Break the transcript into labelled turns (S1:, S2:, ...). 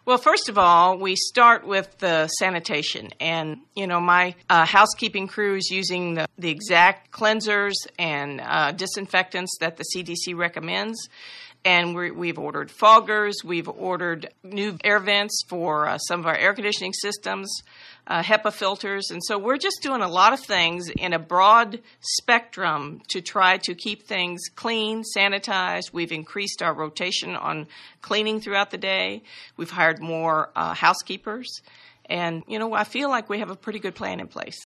S1: Well, first of all, we start with the sanitation. And, my housekeeping crew is using the exact cleansers and disinfectants that the CDC recommends. And we've ordered foggers. We've ordered new air vents for some of our air conditioning systems, HEPA filters. And so we're just doing a lot of things in a broad spectrum to try to keep things clean, sanitized. We've increased our rotation on cleaning throughout the day. We've hired more housekeepers. And, I feel like we have a pretty good plan in place.